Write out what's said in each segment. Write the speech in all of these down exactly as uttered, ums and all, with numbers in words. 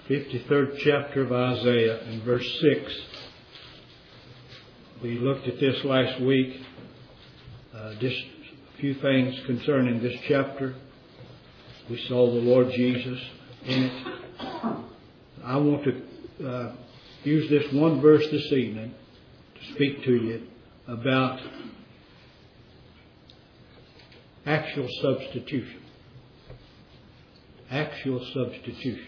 fifty-third chapter of Isaiah and verse six. We looked at this last week. Uh, just a few things concerning this chapter. We saw the Lord Jesus in it. I want to uh, use this one verse this evening to speak to you about actual substitution. Actual substitution.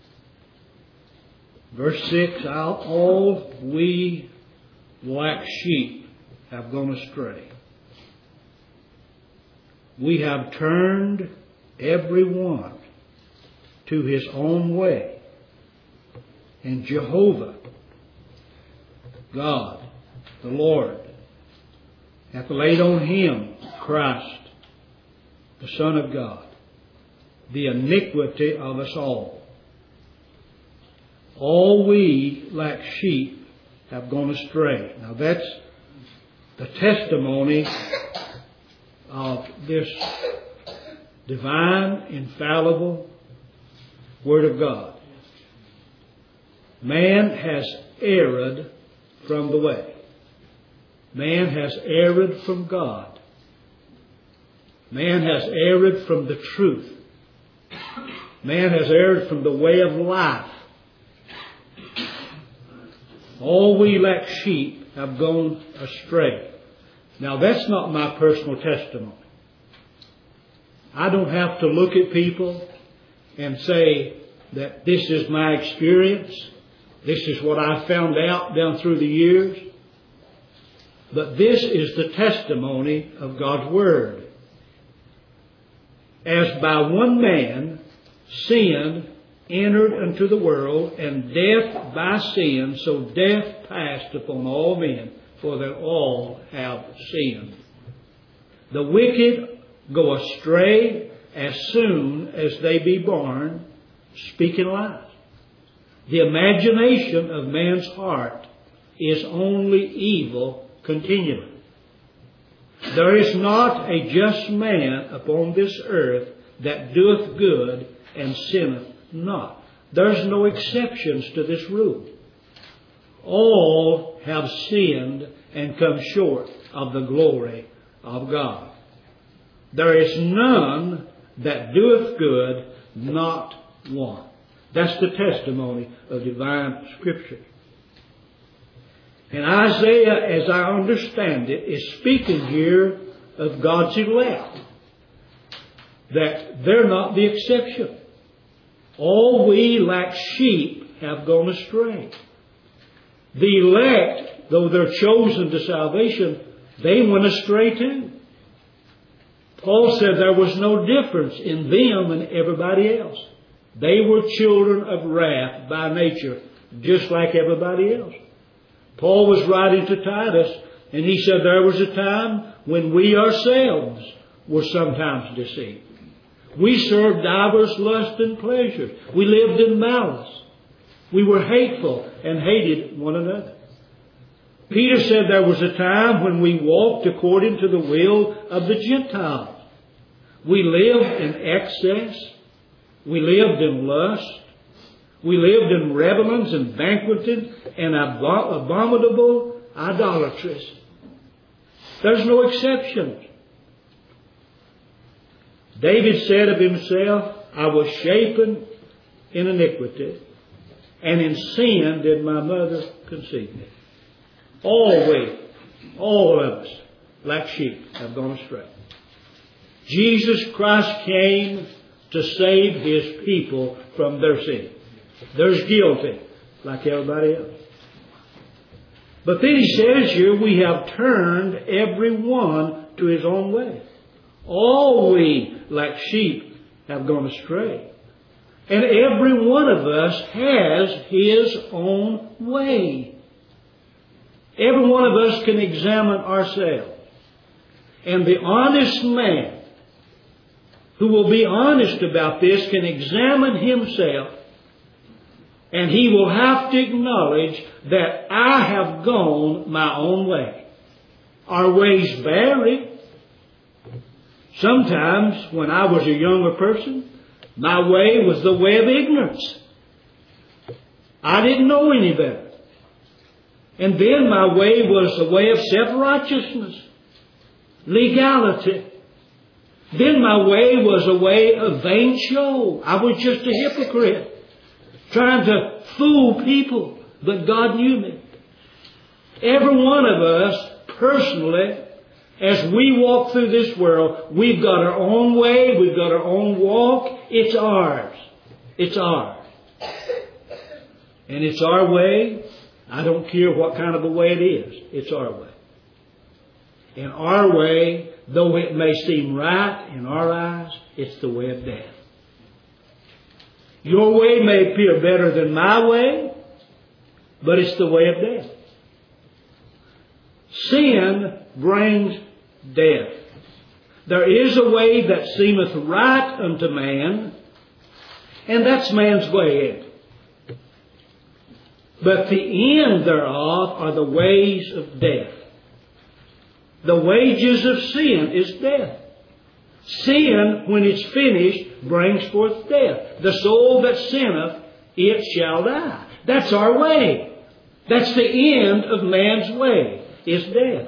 Verse six, all we like sheep have gone astray. We have turned every one to his own way. And Jehovah, God, the Lord, hath laid on him, Christ, the Son of God, the iniquity of us all. All we, like sheep, have gone astray. Now that's the testimony of this divine, infallible Word of God. Man has erred from the way. Man has erred from God. Man has erred from the truth. Man has erred from the way of life. All we like sheep have gone astray. Now that's not my personal testimony. I don't have to look at people and say that this is my experience. This is what I found out down through the years. But this is the testimony of God's Word. As by one man sin entered into the world, and death by sin, so death passed upon all men, for that all have sinned. The wicked go astray as soon as they be born, speaking lies. The imagination of man's heart is only evil continually. There is not a just man upon this earth that doeth good and sinneth not. There's no exceptions to this rule. All have sinned and come short of the glory of God. There is none that doeth good, not one. That's the testimony of divine Scripture. And Isaiah, as I understand it, is speaking here of God's elect. That they're not the exception. All we, like sheep, have gone astray. The elect, though they're chosen to salvation, they went astray too. Paul said there was no difference in them and everybody else. They were children of wrath by nature, just like everybody else. Paul was writing to Titus, and he said there was a time when we ourselves were sometimes deceived. We served divers lusts and pleasures. We lived in malice. We were hateful and hated one another. Peter said there was a time when we walked according to the will of the Gentiles. We lived in excess. We lived in lust. We lived in revelings and banqueting and ab- abominable idolatries. There's no exceptions. David said of himself, I was shapen in iniquity, and in sin did my mother conceive me. All we, all of us, like sheep, have gone astray. Jesus Christ came to save His people from their sin. There's guilty, like everybody else. But then He says here, we have turned every one to his own way. All we, like sheep, have gone astray. And every one of us has his own way. Every one of us can examine ourselves. And the honest man who will be honest about this can examine himself, and he will have to acknowledge that I have gone my own way. Our ways vary. Sometimes, when I was a younger person, my way was the way of ignorance. I didn't know any better. And then my way was the way of self-righteousness, legality. Then my way was a way of vain show. I was just a hypocrite, trying to fool people, but God knew me. Every one of us, personally, as we walk through this world, we've got our own way, we've got our own walk. It's ours. It's ours. And it's our way. I don't care what kind of a way it is. It's our way. And our way, though it may seem right in our eyes, it's the way of death. Your way may appear better than my way, but it's the way of death. Sin brings death. There is a way that seemeth right unto man, and that's man's way. But the end thereof are the ways of death. The wages of sin is death. Sin, when it's finished, brings forth death. The soul that sinneth, it shall die. That's our way. That's the end of man's way, is death.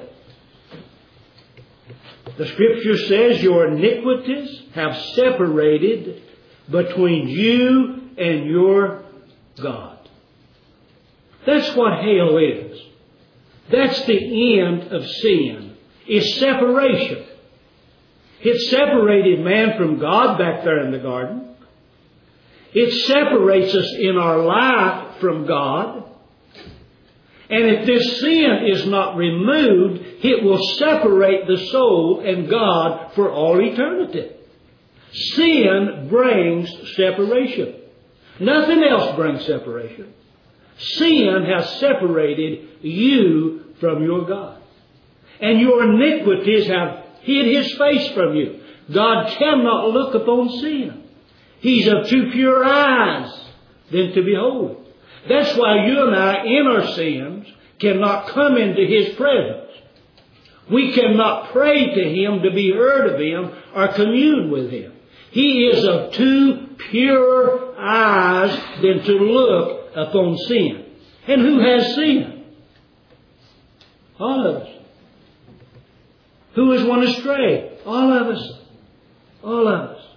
The Scripture says your iniquities have separated between you and your God. That's what hell is. That's the end of sin, is separation. It separated man from God back there in the garden. It separates us in our life from God. And if this sin is not removed, it will separate the soul and God for all eternity. Sin brings separation. Nothing else brings separation. Sin has separated you from your God. And your iniquities have hid His face from you. God cannot look upon sin. He's of too pure eyes than to behold. That's why you and I, in our sins, cannot come into His presence. We cannot pray to Him to be heard of Him or commune with Him. He is of too pure eyes than to look upon sin. And who has sinned? All of us. Who has went astray? All of us. All of us.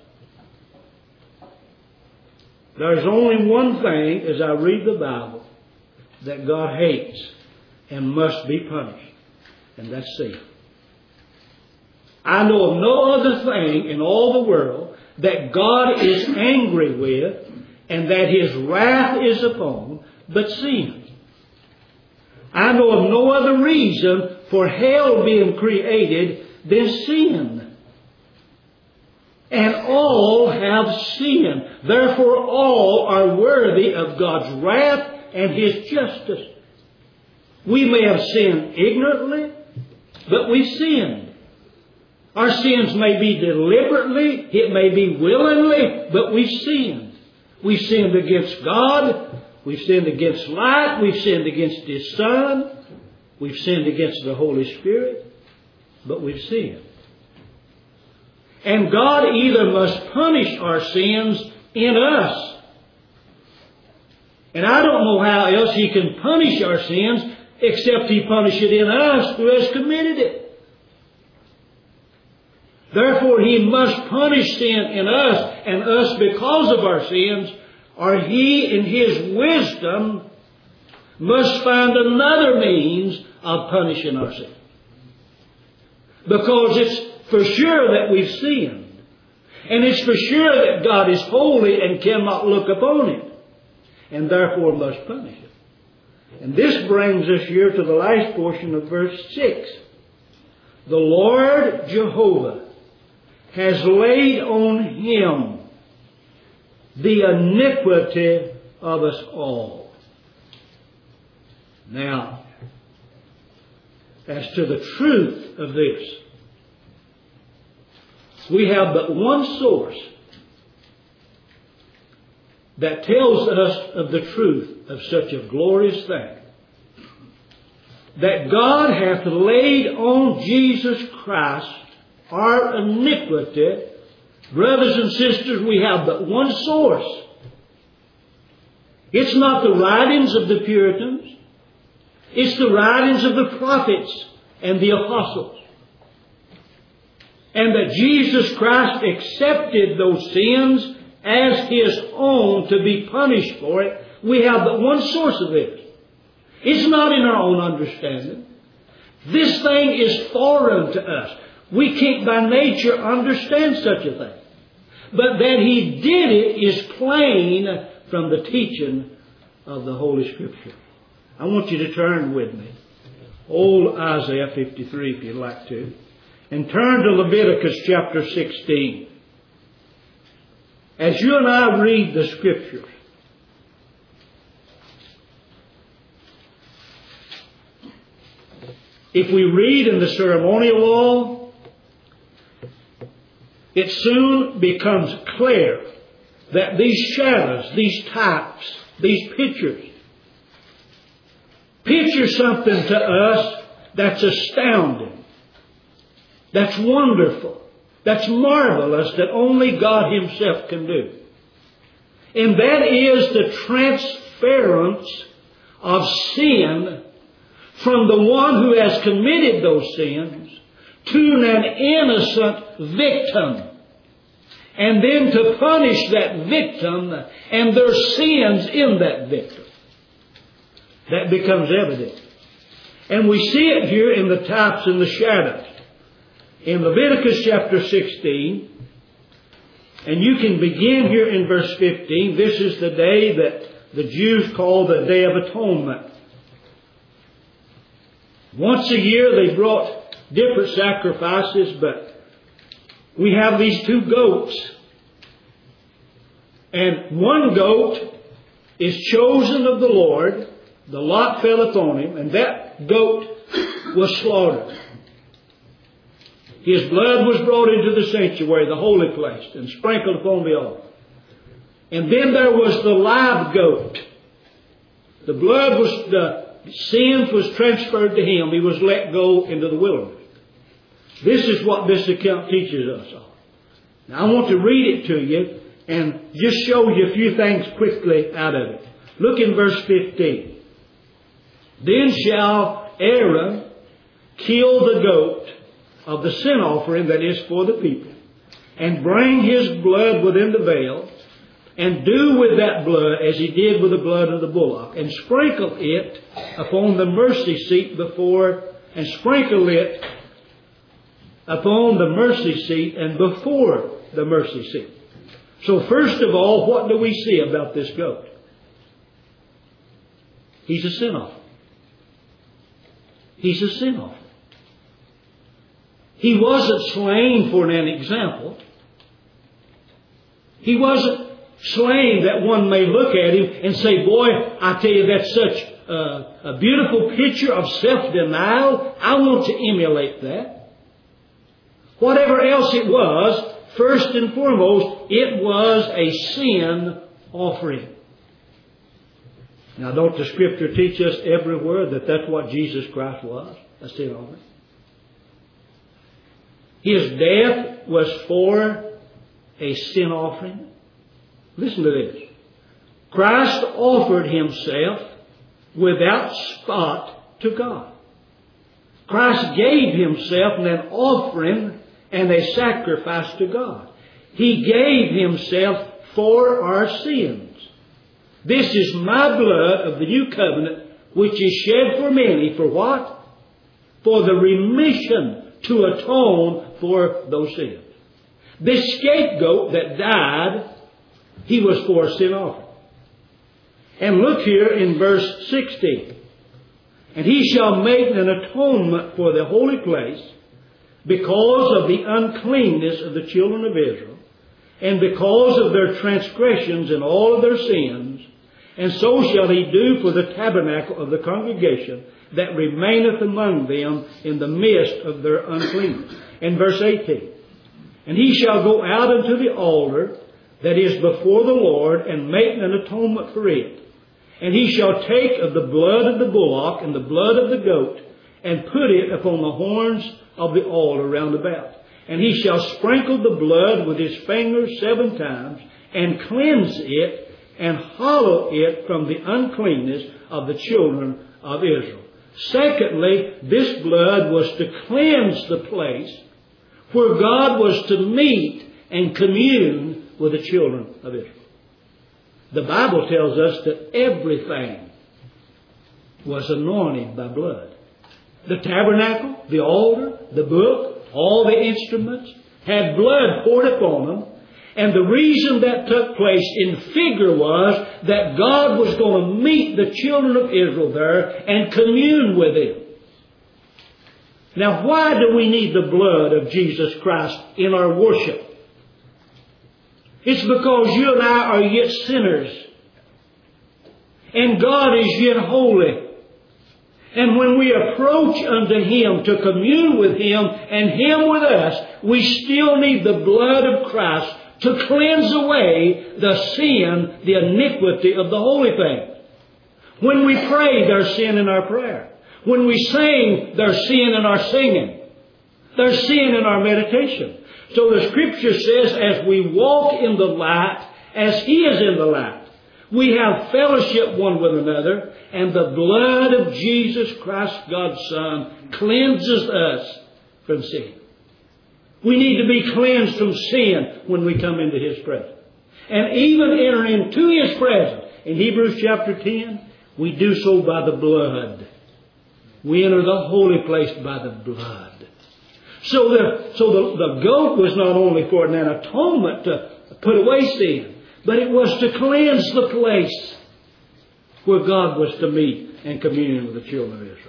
There's only one thing, as I read the Bible, that God hates and must be punished. And that's sin. I know of no other thing in all the world that God is angry with and that His wrath is upon but sin. I know of no other reason for hell being created than sin. And all have sinned. Therefore all are worthy of God's wrath and His justice. We may have sinned ignorantly, but we've sinned. Our sins may be deliberately, it may be willingly, but we've sinned. We've sinned against God. We've sinned against light. We've sinned against His Son. We've sinned against the Holy Spirit. But we've sinned. And God either must punish our sins in us. And I don't know how else He can punish our sins except He punish it in us who has committed it. Therefore He must punish sin in us, and us because of our sins, or He in His wisdom must find another means of punishing our sin. Because it's for sure that we've sinned. And it's for sure that God is holy and cannot look upon it. And therefore must punish it. And this brings us here to the last portion of verse six. The Lord Jehovah has laid on Him the iniquity of us all. Now, as to the truth of this, we have but one source that tells us of the truth of such a glorious thing. That God hath laid on Jesus Christ our iniquity. Brothers and sisters, we have but one source. It's not the writings of the Puritans. It's the writings of the prophets and the apostles. And that Jesus Christ accepted those sins as His own to be punished for it. We have but one source of this. It's not in our own understanding. This thing is foreign to us. We can't by nature understand such a thing. But that He did it is plain from the teaching of the Holy Scripture. I want you to turn with me. Old Isaiah fifty-three, if you'd like to. And turn to Leviticus chapter sixteen. As you and I read the Scriptures, if we read in the ceremonial law, it soon becomes clear that these shadows, these types, these pictures, picture something to us that's astounding, that's wonderful, that's marvelous, that only God Himself can do. And that is the transference of sin from the one who has committed those sins to an innocent victim. And then to punish that victim and their sins in that victim. That becomes evident. And we see it here in the types and the shadows. In Leviticus chapter sixteen, and you can begin here in verse fifteen. This is the day that the Jews call the Day of Atonement. Once a year they brought different sacrifices, but we have these two goats. And one goat is chosen of the Lord. The lot fell upon him, and that goat was slaughtered. His blood was brought into the sanctuary, the holy place, and sprinkled upon the altar. And then there was the live goat. The blood was, the sins was transferred to him. He was let go into the wilderness. This is what this account teaches us. Now I want to read it to you and just show you a few things quickly out of it. Look in verse fifteen. Then shall Aaron kill the goat of the sin offering that is for the people, and bring his blood within the veil, and do with that blood as he did with the blood of the bullock, and sprinkle it upon the mercy seat before, and sprinkle it upon the mercy seat and before the mercy seat. So first of all, what do we see about this goat? He's a sin offering. He's a sin offering. He wasn't slain for an example. He wasn't slain that one may look at him and say, boy, I tell you, that's such a, a beautiful picture of self-denial. I want to emulate that. Whatever else it was, first and foremost, it was a sin offering. Now, don't the Scripture teach us everywhere that that's what Jesus Christ was? A sin offering. His death was for a sin offering. Listen to this. Christ offered Himself without spot to God. Christ gave Himself in an offering and a sacrifice to God. He gave Himself for our sins. This is my blood of the new covenant, which is shed for many. For what? For the remission, to atone for those sins. This scapegoat that died, he was for a sin offering. And look here in verse sixteen. And he shall make an atonement for the holy place because of the uncleanness of the children of Israel, and because of their transgressions and all of their sins. And so shall he do for the tabernacle of the congregation that remaineth among them in the midst of their uncleanness. And verse eighteen. And he shall go out unto the altar that is before the Lord, and make an atonement for it. And he shall take of the blood of the bullock and the blood of the goat, and put it upon the horns of the altar round about. And he shall sprinkle the blood with his fingers seven times, and cleanse it, and hallow it from the uncleanness of the children of Israel. Secondly, this blood was to cleanse the place where God was to meet and commune with the children of Israel. The Bible tells us that everything was anointed by blood. The tabernacle, the altar, the book, all the instruments had blood poured upon them. And the reason that took place in figure was that God was going to meet the children of Israel there and commune with them. Now, why do we need the blood of Jesus Christ in our worship? It's because you and I are yet sinners. And God is yet holy. And when we approach unto Him to commune with Him and Him with us, we still need the blood of Christ to cleanse away the sin, the iniquity of the holy thing. When we pray, there's sin in our prayer. When we sing, there's sin in our singing. There's sin in our meditation. So the Scripture says, as we walk in the light, as He is in the light, we have fellowship one with another, and the blood of Jesus Christ, God's Son, cleanses us from sin. We need to be cleansed from sin when we come into His presence. And even enter into His presence. In Hebrews chapter ten, we do so by the blood. We enter the holy place by the blood. So the, so the, the goat was not only for an atonement to put away sin, but it was to cleanse the place where God was to meet and commune with the children of Israel.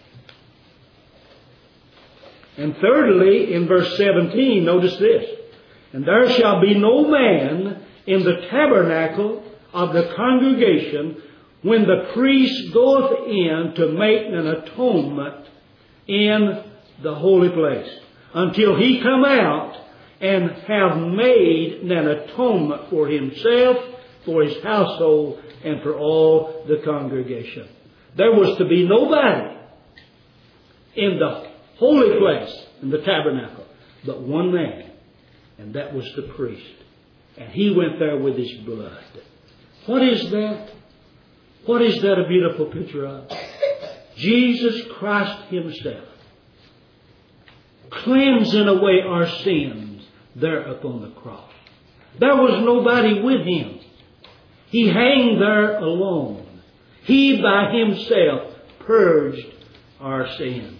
And thirdly, in verse seventeen, notice this. And there shall be no man in the tabernacle of the congregation when the priest goeth in to make an atonement in the holy place, until he come out and have made an atonement for himself, for his household, and for all the congregation. There was to be nobody in the holy place, in the tabernacle, but one man, and that was the priest. And he went there with his blood. What is that? What is that a beautiful picture of? Jesus Christ Himself cleansing away our sins there upon the cross. There was nobody with Him. He hung there alone. He by Himself purged our sins.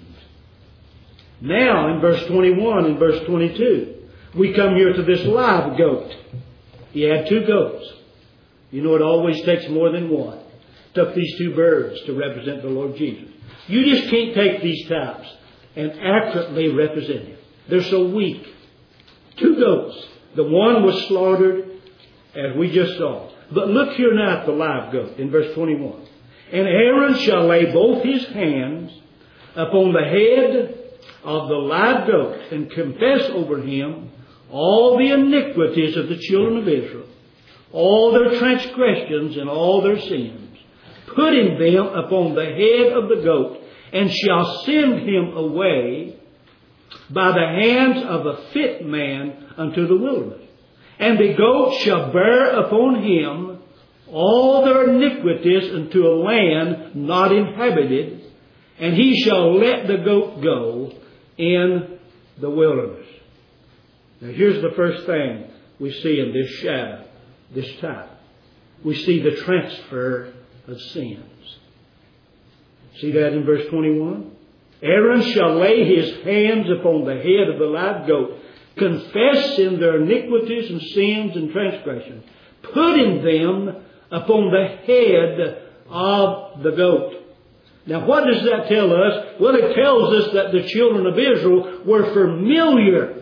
Now in verse twenty-one and verse twenty-two, we come here to this live goat. He had two goats. You know, it always takes more than one. Took these two birds to represent the Lord Jesus. You just can't take these types and accurately represent Him. They're so weak. Two goats. The one was slaughtered, as we just saw. But look here now at the live goat in verse twenty-one. And Aaron shall lay both his hands upon the head of the live goat and confess over him all the iniquities of the children of Israel, all their transgressions and all their sins, putting them upon the head of the goat, and shall send him away by the hands of a fit man unto the wilderness. And the goat shall bear upon him all their iniquities unto a land not inhabited, and he shall let the goat go in the wilderness. Now here's the first thing we see in this shadow, this type. We see the transfer of sins. See that in verse twenty-one? Aaron shall lay his hands upon the head of the live goat, confessing their iniquities and sins and transgressions, putting them upon the head of the goat. Now what does that tell us? Well, it tells us that the children of Israel were familiar.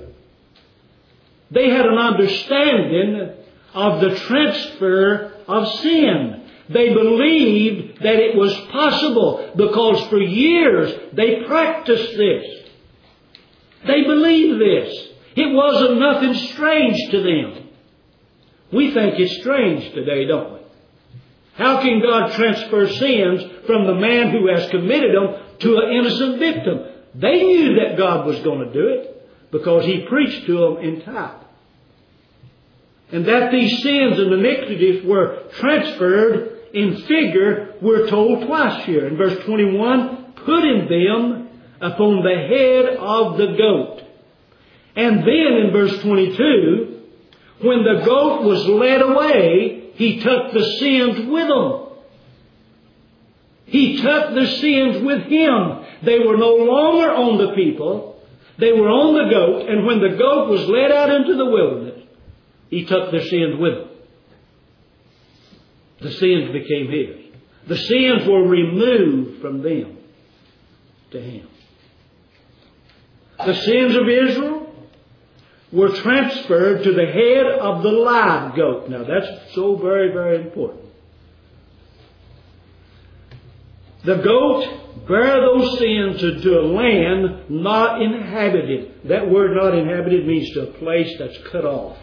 They had an understanding of the transfer of sin. They believed that it was possible because for years they practiced this. They believed this. It wasn't nothing strange to them. We think it's strange today, don't we? How can God transfer sins from the man who has committed them to an innocent victim? They knew that God was going to do it because He preached to them in type. And that these sins and iniquities were transferred in figure, we're told twice here. In verse twenty-one, putting them upon the head of the goat. And then in verse twenty-two, when the goat was led away, he took the sins with him. He took the sins with him. They were no longer on the people. They were on the goat. And when the goat was led out into the wilderness, he took their sins with him. The sins became his. The sins were removed from them to him. The sins of Israel were transferred to the head of the live goat. Now that's so very, very important. The goat bare those sins into a land not inhabited. That word not inhabited means to a place that's cut off.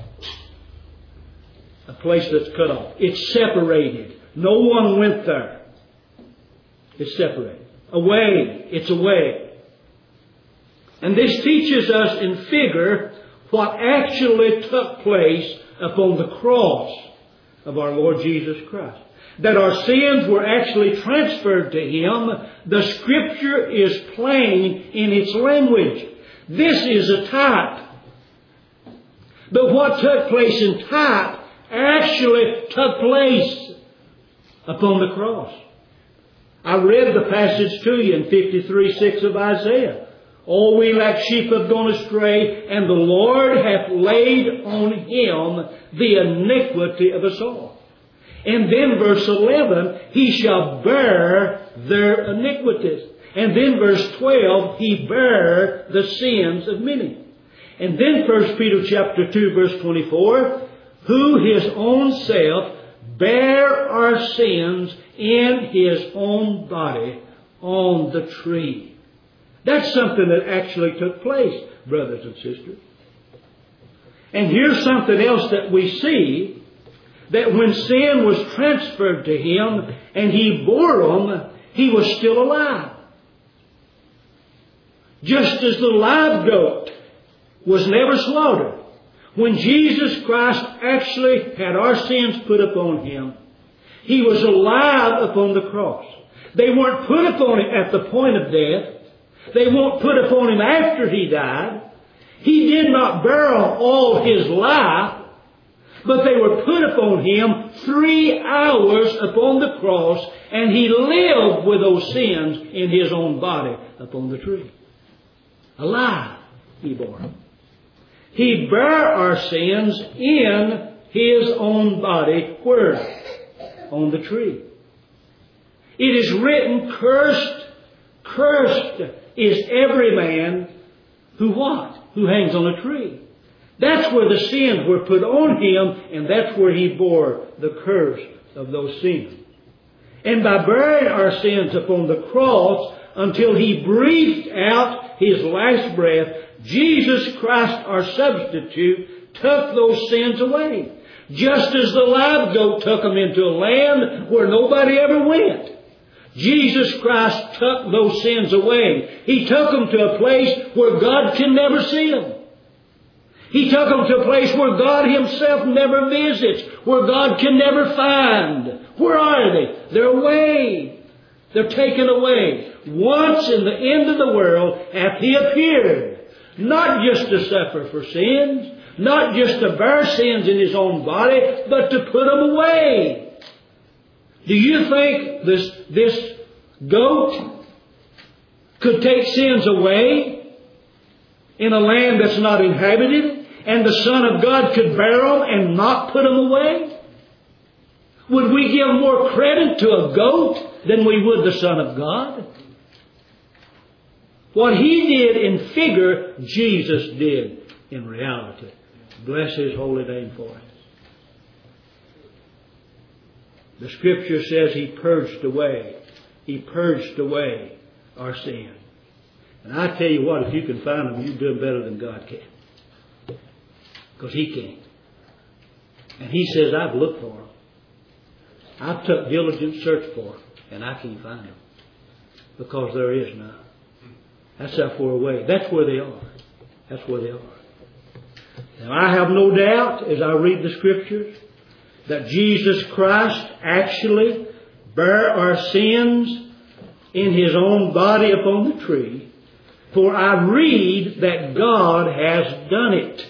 A place that's cut off. It's separated. No one went there. It's separated. Away. It's away. And this teaches us in figure what actually took place upon the cross of our Lord Jesus Christ. That our sins were actually transferred to Him. The Scripture is plain in its language. This is a type. But what took place in type actually took place upon the cross. I read the passage to you in fifty-three six of Isaiah. All we like sheep have gone astray, and the Lord hath laid on Him the iniquity of us all. And then verse eleven, He shall bear their iniquities. And then verse twelve, He bare the sins of many. And then First Peter chapter two verse twenty-four, who His own self bare our sins in His own body on the tree. That's something that actually took place, brothers and sisters. And here's something else that we see, that when sin was transferred to Him and He bore them, He was still alive. Just as the live goat was never slaughtered, when Jesus Christ actually had our sins put upon Him, He was alive upon the cross. They weren't put upon Him at the point of death. They weren't put upon Him after He died. He did not bear all His life, but they were put upon Him three hours upon the cross, and He lived with those sins in His own body upon the tree. Alive, He bore them. He bare our sins in His own body. Where? On the tree. It is written, cursed, cursed is every man who what? Who hangs on a tree. That's where the sins were put on Him, and that's where He bore the curse of those sins. And by bearing our sins upon the cross until He breathed out His last breath, Jesus Christ, our substitute, took those sins away. Just as the live goat took them into a land where nobody ever went. Jesus Christ took those sins away. He took them to a place where God can never see them. He took them to a place where God Himself never visits, where God can never find. Where are they? They're away. They're taken away. Once in the end of the world hath He appeared, not just to suffer for sins, not just to bear sins in His own body, but to put them away. Do you think this, this goat could take sins away in a land that's not inhabited, and the Son of God could bear them and not put them away? Would we give more credit to a goat than we would the Son of God? What He did in figure, Jesus did in reality. Bless His holy name for it. The Scripture says He purged away. He purged away our sin. And I tell you what, if you can find them, you're doing better than God can. Because He can't. And He says, I've looked for them. I've took diligent search for them, and I can't find them. Because there is none. That's how far away. That's where they are. That's where they are. Now, I have no doubt, as I read the Scriptures, that Jesus Christ actually bare our sins in His own body upon the tree. For I read that God has done it.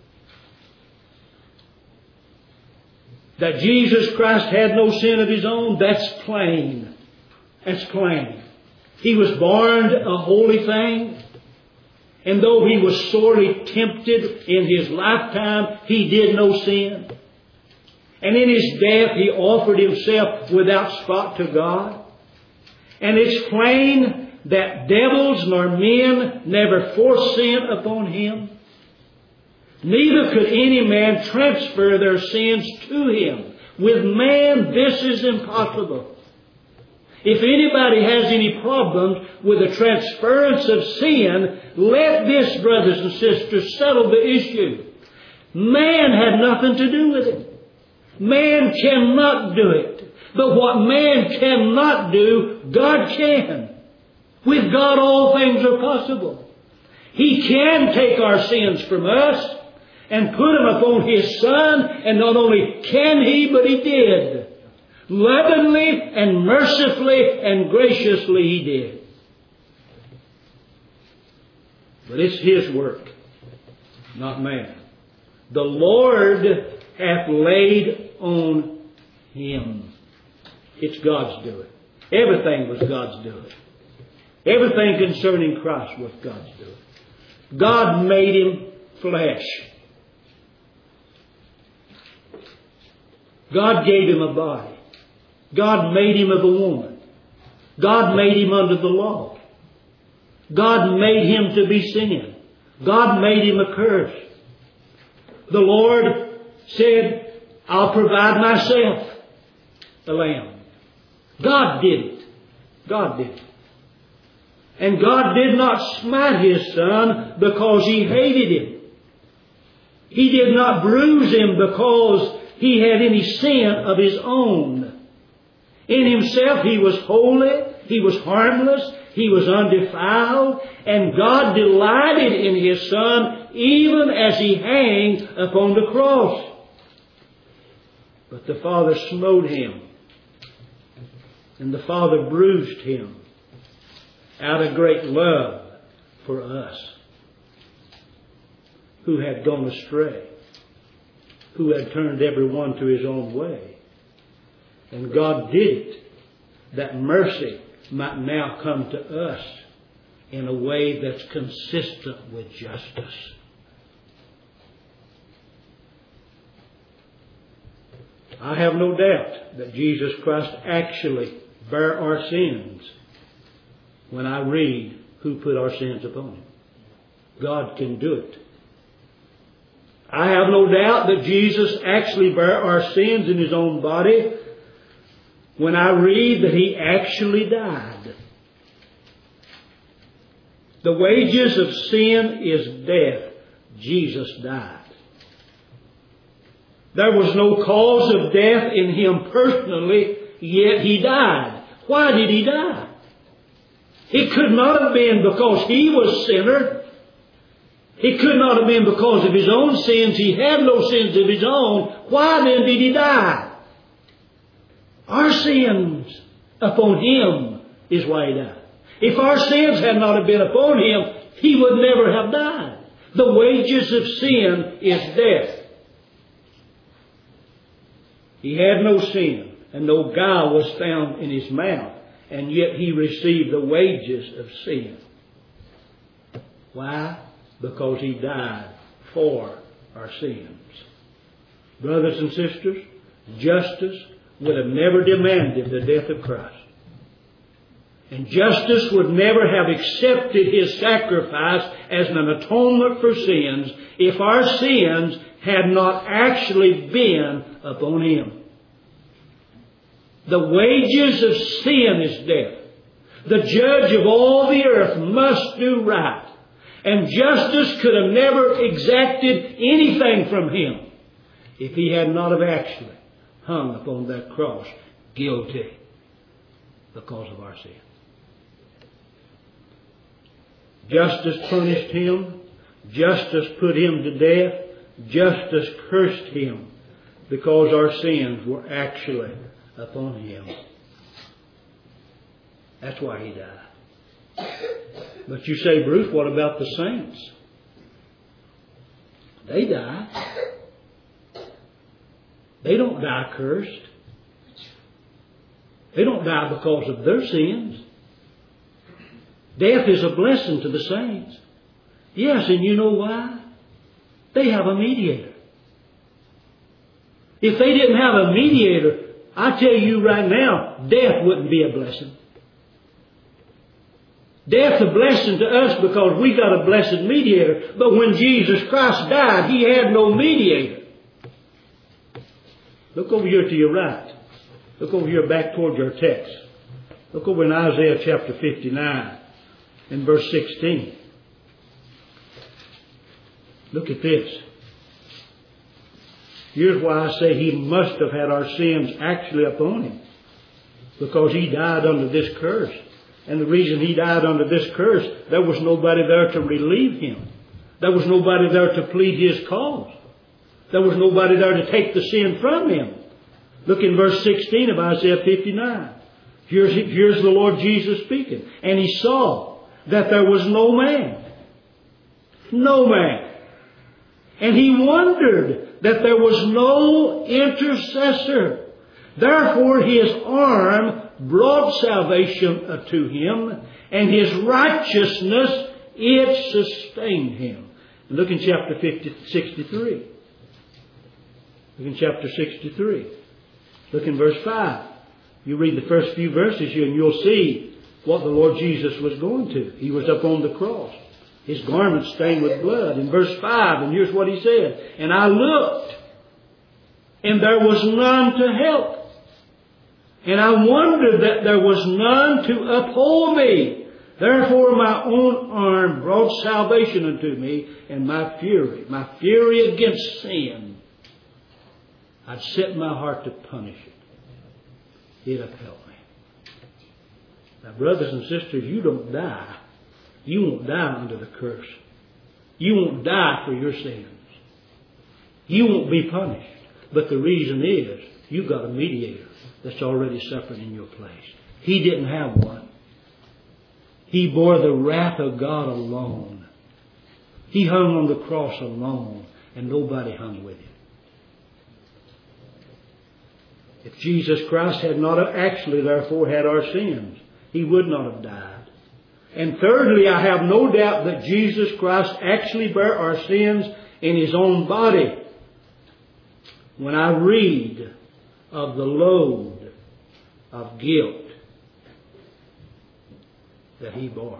That Jesus Christ had no sin of His own, that's plain. That's plain. He was born a holy thing. And though He was sorely tempted in His lifetime, He did no sin. And in His death, He offered Himself without spot to God. And it's plain that devils nor men never forced sin upon Him. Neither could any man transfer their sins to Him. With man, this is impossible. If anybody has any problems with the transference of sin, let this, brothers and sisters, settle the issue. Man had nothing to do with it. Man cannot do it. But what man cannot do, God can. With God, all things are possible. He can take our sins from us and put them upon His Son, and not only can He, but He did. Lovingly and mercifully and graciously He did. But it's His work, not man. The Lord hath laid on Him. It's God's doing. Everything was God's doing. Everything concerning Christ was God's doing. God made Him flesh. God gave Him a body. God made Him of a woman. God made Him under the law. God made Him to be sin. God made Him a curse. The Lord said, I'll provide myself a lamb. God did it. God did it. And God did not smite His Son because He hated Him. He did not bruise Him because He had any sin of His own. In Himself He was holy, He was harmless, He was undefiled, and God delighted in His Son even as He hanged upon the cross. But the Father smote Him, and the Father bruised Him out of great love for us who had gone astray, who had turned every one to his own way. And God did it that mercy might now come to us in a way that's consistent with justice. I have no doubt that Jesus Christ actually bare our sins when I read who put our sins upon Him. God can do it. I have no doubt that Jesus actually bare our sins in His own body when I read that He actually died. The wages of sin is death. Jesus died. There was no cause of death in Him personally, yet He died. Why did He die? It could not have been because He was sinner. It could not have been because of His own sins. He had no sins of His own. Why then did He die? Our sins upon Him is why He died. If our sins had not have been upon Him, He would never have died. The wages of sin is death. He had no sin, and no guile was found in His mouth, and yet He received the wages of sin. Why? Because He died for our sins. Brothers and sisters, justice would have never demanded the death of Christ. And justice would never have accepted His sacrifice as an atonement for sins if our sins had not actually been upon Him. The wages of sin is death. The judge of all the earth must do right. And justice could have never exacted anything from Him if He had not have actually hung upon that cross guilty because of our sin. Justice punished Him. Justice put Him to death. justice cursed him because our sins were actually upon him. That's why he died. But you say, Bruce, what about the saints? They die. They don't die cursed. They don't die because of their sins. Death is a blessing to the saints. Yes, and you know why? They have a mediator. If they didn't have a mediator, I tell you right now, death wouldn't be a blessing. Death's a blessing to us because we got a blessed mediator. But when Jesus Christ died, He had no mediator. Look over here to your right. Look over here back toward your text. Look over in Isaiah chapter fifty-nine and verse sixteen. Look at this. Here's why I say He must have had our sins actually upon Him. Because He died under this curse. And the reason He died under this curse, there was nobody there to relieve Him. There was nobody there to plead His cause. There was nobody there to take the sin from Him. Look in verse sixteen of Isaiah fifty-nine. Here's, here's the Lord Jesus speaking. And He saw that there was no man. No man. And He wondered that there was no intercessor. Therefore His arm brought salvation unto Him, and His righteousness, it sustained Him. And look in chapter fifty, sixty-three. Look in chapter sixty-three. Look in verse five. You read the first few verses here and you'll see what the Lord Jesus was going to. He was up on the cross. His garment stained with blood. In verse five, and here's what He said. And I looked, and there was none to help. And I wondered that there was none to uphold me. Therefore my own arm brought salvation unto me, and my fury, my fury against sin, I'd set my heart to punish it. It upheld me. Now, brothers and sisters, you don't die. You won't die under the curse. You won't die for your sins. You won't be punished. But the reason is, you've got a mediator that's already suffered in your place. He didn't have one. He bore the wrath of God alone. He hung on the cross alone, and nobody hung with Him. If Jesus Christ had not actually, therefore, had our sins, He would not have died. And thirdly, I have no doubt that Jesus Christ actually bare our sins in His own body. When I read of the load of guilt that He bore.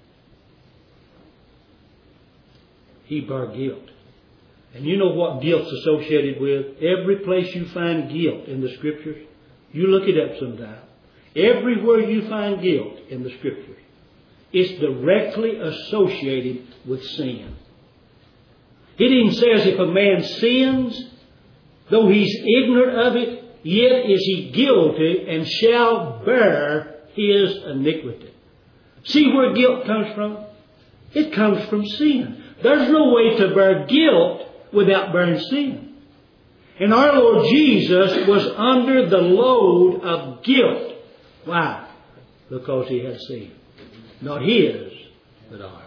He bore guilt. And you know what guilt's associated with? Every place you find guilt in the Scriptures, you look it up sometime. Everywhere you find guilt in the Scriptures, it's directly associated with sin. It even says if a man sins, though he's ignorant of it, yet is he guilty and shall bear his iniquity. See where guilt comes from? It comes from sin. There's no way to bear guilt without bearing sin. And our Lord Jesus was under the load of guilt. Why? Because He had sin. Not His, but ours.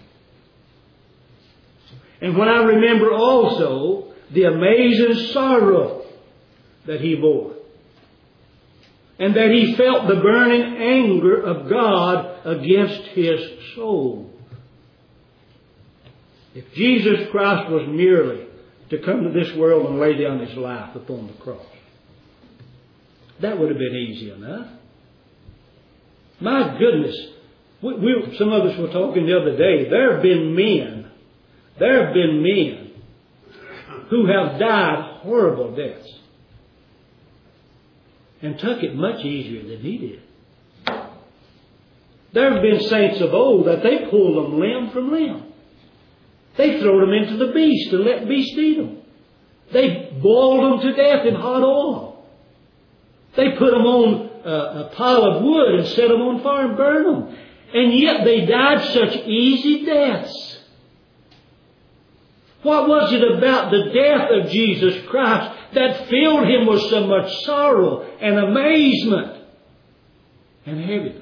And when I remember also the amazing sorrow that He bore, and that He felt the burning anger of God against His soul. If Jesus Christ was merely to come to this world and lay down His life upon the cross, that would have been easy enough. My goodness, we, we, some of us were talking the other day, there have been men, there have been men who have died horrible deaths and took it much easier than He did. There have been saints of old that they pulled them limb from limb. They throw them into the beast and let beast eat them. They boiled them to death in hot oil. They put them on a, a pile of wood and set them on fire and burned them. And yet they died such easy deaths. What was it about the death of Jesus Christ that filled him with so much sorrow and amazement and heaviness?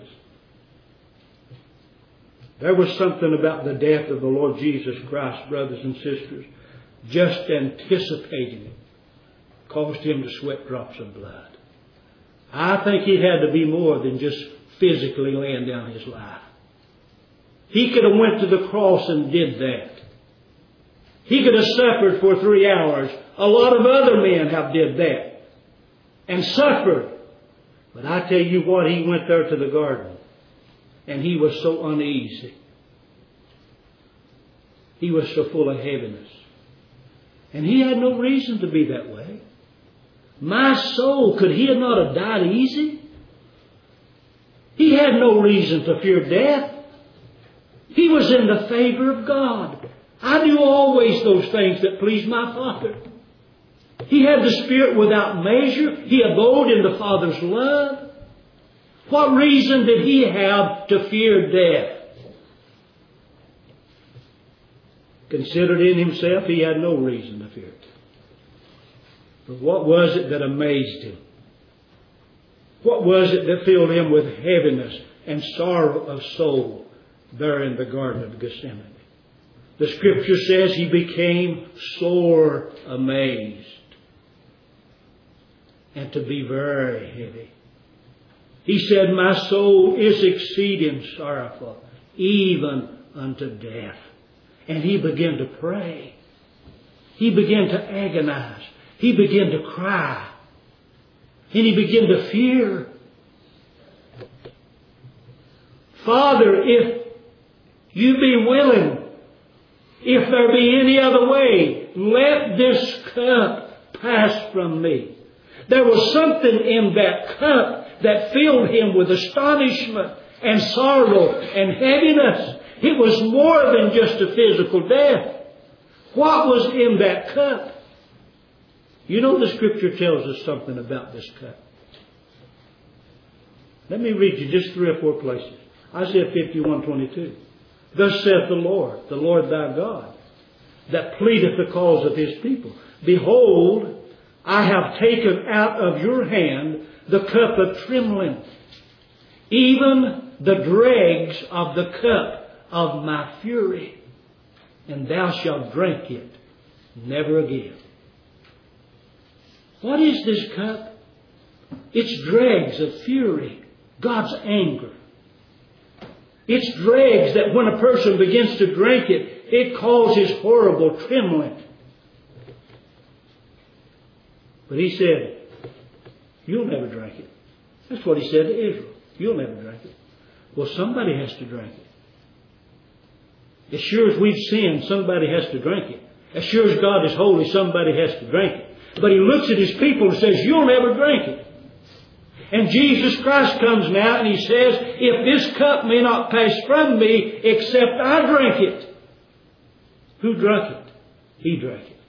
There was something about the death of the Lord Jesus Christ, brothers and sisters, just anticipating it, caused him to sweat drops of blood. I think it had to be more than just physically laying down his life. He could have went to the cross and did that. He could have suffered for three hours. A lot of other men have did that and suffered. But I tell you what, he went there to the garden and he was so uneasy. He was so full of heaviness. And he had no reason to be that way. My soul, could he not have died easy? He had no reason to fear death. He was in the favor of God. I do always those things that please my Father. He had the Spirit without measure. He abode in the Father's love. What reason did he have to fear death? Considered in himself, he had no reason to fear it. But what was it that amazed him? What was it that filled him with heaviness and sorrow of soul there in the Garden of Gethsemane? The Scripture says he became sore amazed and to be very heavy. He said, my soul is exceeding sorrowful, even unto death. And he began to pray. He began to agonize. He began to cry. And he began to fear. Father, if you be willing, if there be any other way, let this cup pass from me. There was something in that cup that filled him with astonishment and sorrow and heaviness. It was more than just a physical death. What was in that cup? You know, the Scripture tells us something about this cup. Let me read you just three or four places. Isaiah fifty-one twenty-two. Thus saith the Lord, the Lord thy God, that pleadeth the cause of his people. Behold, I have taken out of your hand the cup of trembling, even the dregs of the cup of my fury, and thou shalt drink it never again. What is this cup? It's dregs of fury, God's anger. It's dregs that when a person begins to drink it, it causes horrible trembling. But he said, you'll never drink it. That's what he said to Israel. You'll never drink it. Well, somebody has to drink it. As sure as we've sinned, somebody has to drink it. As sure as God is holy, somebody has to drink it. But he looks at his people and says, you'll never drink it. And Jesus Christ comes now and he says, if this cup may not pass from me except I drink it. Who drank it? He drank it.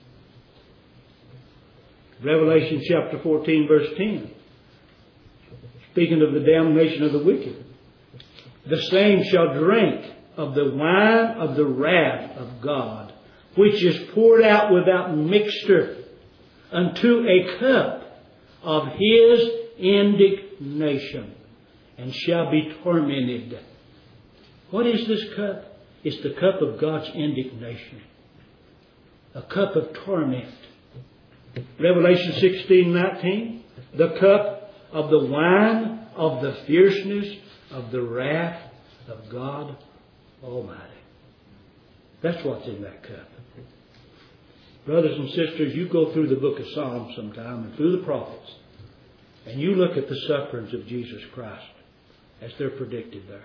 Revelation chapter fourteen verse ten. Speaking of the damnation of the wicked. The same shall drink of the wine of the wrath of God, which is poured out without mixture unto a cup of his indignation, and shall be tormented. What is this cup? It's the cup of God's indignation. A cup of torment. Revelation sixteen nineteen. The cup of the wine of the fierceness of the wrath of God Almighty. That's what's in that cup. Brothers and sisters, you go through the book of Psalms sometime and through the prophets, and you look at the sufferings of Jesus Christ as they're predicted there.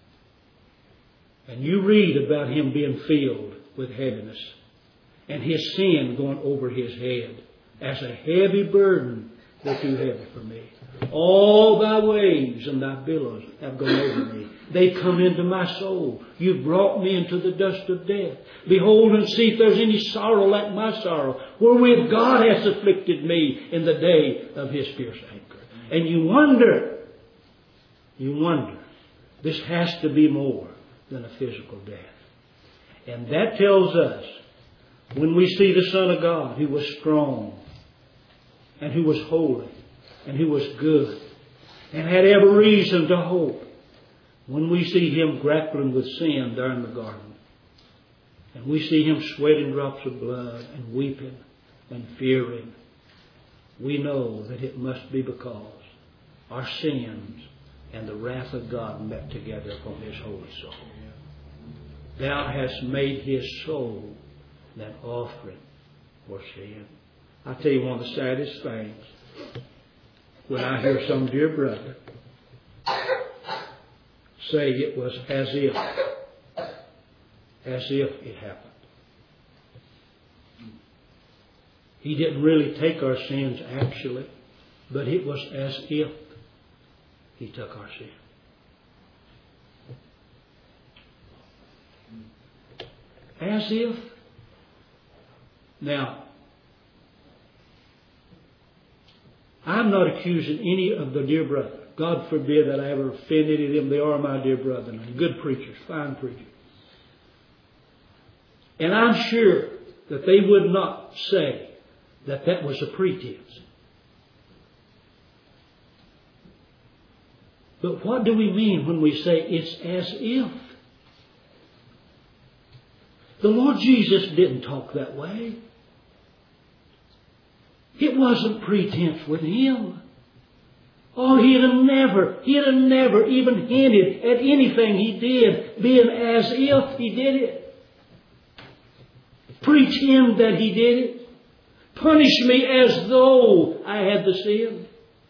And you read about him being filled with heaviness and his sin going over his head as a heavy burden. They're too heavy for me. All thy waves and thy billows have gone over me. They come into my soul. You've brought me into the dust of death. Behold and see if there's any sorrow like my sorrow, wherewith God hath afflicted me in the day of his fierce anger. And you wonder, you wonder, this has to be more than a physical death. And that tells us When we see the Son of God who was strong and who was holy and who was good and had every reason to hope, when we see Him grappling with sin there in the garden, and we see Him sweating drops of blood and weeping and fearing, we know that it must be because our sins and the wrath of God met together upon His holy soul. Thou hast made His soul an offering for sin. I tell you, one of the saddest things, when I hear some dear brother say it was as if, as if it happened. He didn't really take our sins actually, but it was as if He took our sin. As if. Now, I'm not accusing any of the dear brother. God forbid that I ever offend any of them. They are my dear brethren and good preachers, fine preachers. And I'm sure that they would not say that that was a pretense. But what do we mean when we say it's as if? The Lord Jesus didn't talk that way. It wasn't pretense with Him. Oh, He'd have never, He'd have never even hinted at anything He did being as if He did it. Pretend that He did it. Punish me as though I had the sin.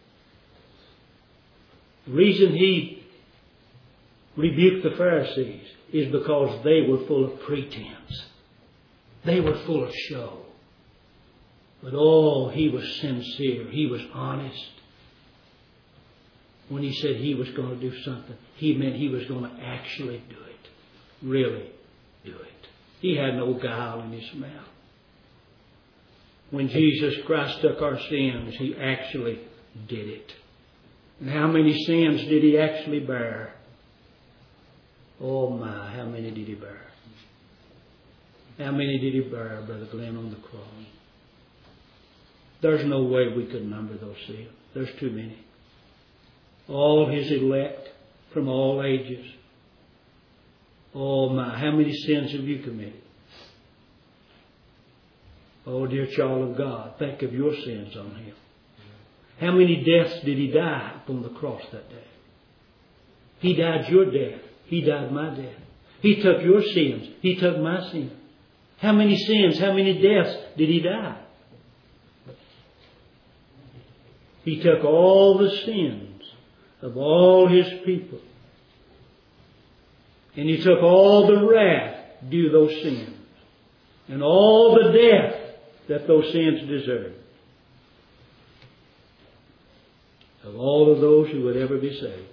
The reason He rebuked the Pharisees is because they were full of pretense. They were full of show. But oh, He was sincere. He was honest. When He said He was going to do something, He meant He was going to actually do it. Really do it. He had no guile in His mouth. When Jesus Christ took our sins, He actually did it. And how many sins did He actually bear? Oh my, how many did He bear? How many did He bear, Brother Glenn, on the cross? There's no way we could number those sins. There's too many. All His elect from all ages. Oh my, how many sins have you committed? Oh dear child of God, think of your sins on Him. How many deaths did He die upon the cross that day? He died your death. He died my death. He took your sins. He took my sins. How many sins, how many deaths did He die? He took all the sins of all His people. And He took all the wrath due to those sins. And all the death that those sins deserved. Of all of those who would ever be saved.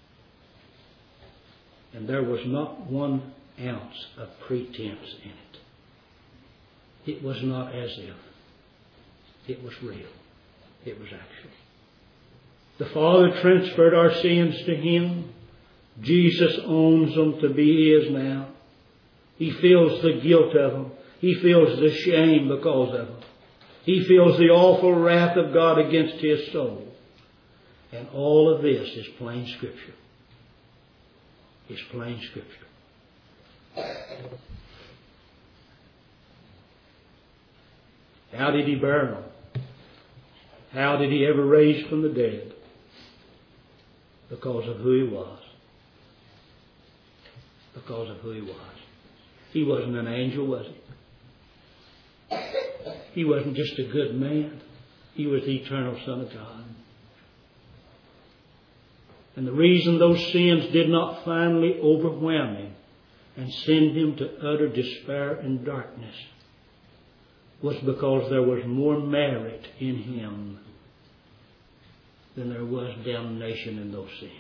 And there was not one ounce of pretense in it. It was not as if. It was real. It was actual. The Father transferred our sins to Him. Jesus owns them to be His now. He feels the guilt of them. He feels the shame because of them. He feels the awful wrath of God against His soul. And all of this is plain Scripture. It's plain Scripture. How did He bear them? How did He ever raise from the dead? Because of who He was. Because of who He was. He wasn't an angel, was He? He wasn't just a good man. He was the eternal Son of God. And the reason those sins did not finally overwhelm Him and send Him to utter despair and darkness was because there was more merit in Him than there was damnation in those sins.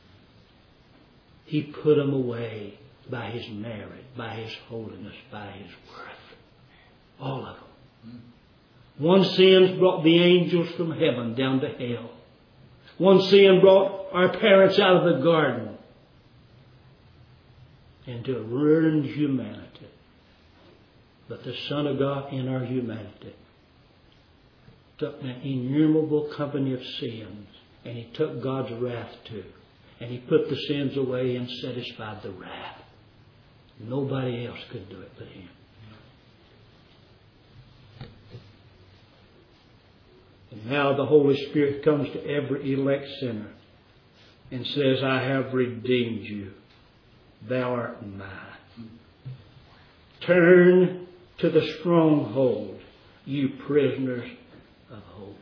He put them away by His merit, by His holiness, by His worth. All of them. One sin brought the angels from heaven down to hell. One sin brought our parents out of the garden into ruined humanity. But the Son of God in our humanity took an innumerable company of sins, and He took God's wrath too. And He put the sins away and satisfied the wrath. Nobody else could do it but Him. And now the Holy Spirit comes to every elect sinner and says, I have redeemed you. Thou art mine. Turn to the stronghold, you prisoners of hope.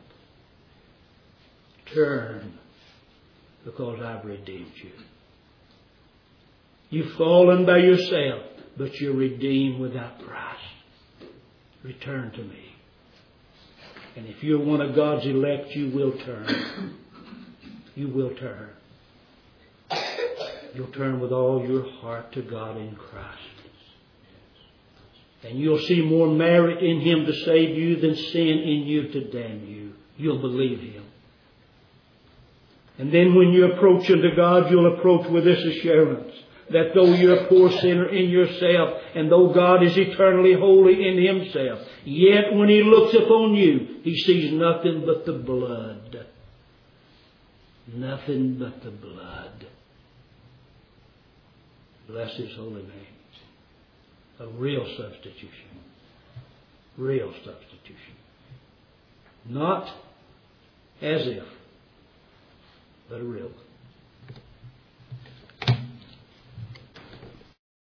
Turn, because I've redeemed you. You've fallen by yourself, but you're redeemed without price. Return to me. And if you're one of God's elect, you will turn. You will turn. You'll turn with all your heart to God in Christ. And you'll see more merit in Him to save you than sin in you to damn you. You'll believe Him. And then when you approach unto God, you'll approach with this assurance that though you're a poor sinner in yourself, and though God is eternally holy in Himself, yet when He looks upon you, He sees nothing but the blood. Nothing but the blood. Bless His holy name. A real substitution. Real substitution. Not as if, but a real one.